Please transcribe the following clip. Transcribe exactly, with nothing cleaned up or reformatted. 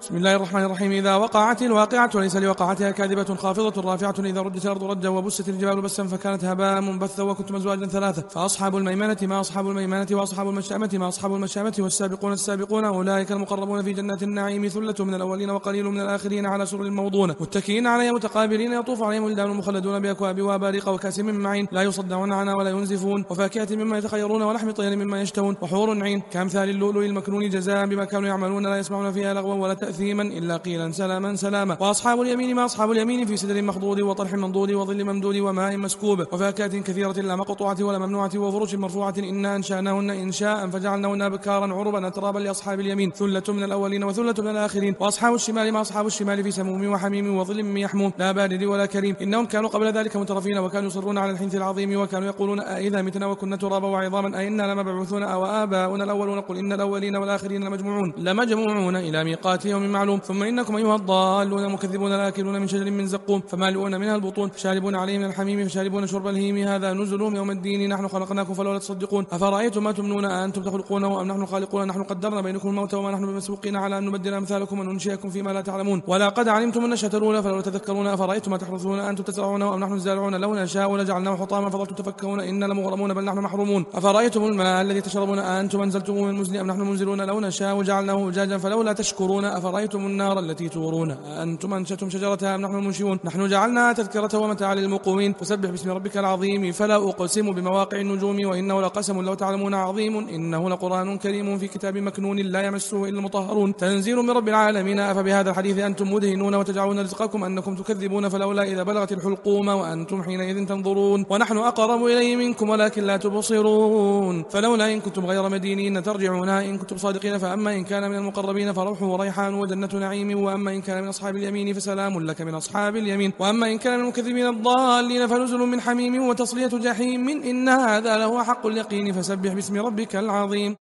بسم الله الرحمن الرحيم. إذا وقعت الواقعة ليس لوقعتها كاذبة خافضة رافعة إذا رجت الأرض رجا وبست الجبال بسا فكانت هباء منبثا وكنتم أزواجا ثلاثة فأصحاب الميمنة ما أصحاب الميمنة وأصحاب المشأمة ما أصحاب المشأمة والسابقون السابقون أولئك المقربون في جنات النعيم ثلة من الأولين وقليل من الآخرين على سرر موضونة متكئين عليها متقابلين يطوف عليهم ولدان مخلدون بأكواب وأباريق وكأس من معين لا يصدعون عنها ولا ينزفون وفاكهة مما يتخيرون ولحم طير مما يشتهون وحور عين كأمثال اللؤلؤ المكنون جزاء بما كانوا يعملون لا يسمعون فيها لغوا ولا تأثيما إلا قيلا سلاما سلاما. وأصحاب اليمين ما أصحاب اليمين في سدر مخضود وطرح منضود وظل ممدود وماء مسكوب وفاكهة كثيرة لا مقطوعة ولا ممنوعة وفرش مرفوعة إنا أنشأناهن إنشاء فجعلناهن أبكارا عربا أترابا لأصحاب اليمين ثلة من الأولين وثلة من الآخرين. وأصحاب الشمال ما أصحاب الشمال في سموم وحميم وظل من يحموم لا بارد ولا كريم إنهم كانوا قبل ذلك مترفين وكانوا يصرون على الحنث العظيم وكانوا يقولون أئذا متنا وكنا ترابا وعظاما أئنا لمبعوثون أو آباؤنا الأولون قل إن الأولين والآخرين لمجموعون لمجموعون إلى ميقات يوم معلوم ثم إنكم أيها الضالون المكذبون الآكلون من شجر من زقوم فمالئون منها البطون فشاربون عليه من الحميم فشاربون شرب الهيم هذا نزلهم يوم الدين نحن خلقناكم فلولا تصدقون أفرأيتم ما تمنون أنتم تخلقونه أم نحن الخالقون نحن قدرنا بينكم الموت وما نحن بمسبوقين على أن نبدل أمثالكم وننشئكم فيما لا تعلمون ولقد علمتم النشأة الأولى فلولا تذكرون أفرأيتم ما تحرثون أنتم تزرعونه أم نحن الزارعون لو نشاء لجعلناه حطاما فظلتم تفكرون إنا لمغرمون بل نحن محرومون أفرأيتم الماء الذي تشربون أنتم أنزلتموه من المزن أم نحن منزلون لو نشاء جعلناه أجاجا فلولا تشكرون أفرأيتم النار التي تورون أنتم أنشأتم شجرتها أم نحن المنشئون نحن جعلناها تذكرة ومتاعا للمقومين فسبح باسم ربك العظيم فلا أقسم بمواقع النجوم وإنه لقسم لو تعلمون عظيم إنه لقرآن كريم في كتاب مكنون لا يمسه إلا المطهرون تنزيل من رب العالمين أفبهذا الحديث أنتم مدهنون وتجعلون رزقكم أنكم تكذبون فلولا إذا بلغت الحلقوم وأنتم حينئذ تنظرون ونحن أقرب إليه منكم ولكن لا تبصرون فلولا إن كنتم غير مدينين ترجعونها إن كنتم صادقين فأما إن كان من المقربين فروح وريحان وجنة نعيم وأما إن كان من أصحاب اليمين فسلام لك من أصحاب اليمين وأما إن كان من المكذبين الضالين فنزل من حميم وتصلية جحيم إن هذا لهو حق اليقين فسبح باسم ربك العظيم.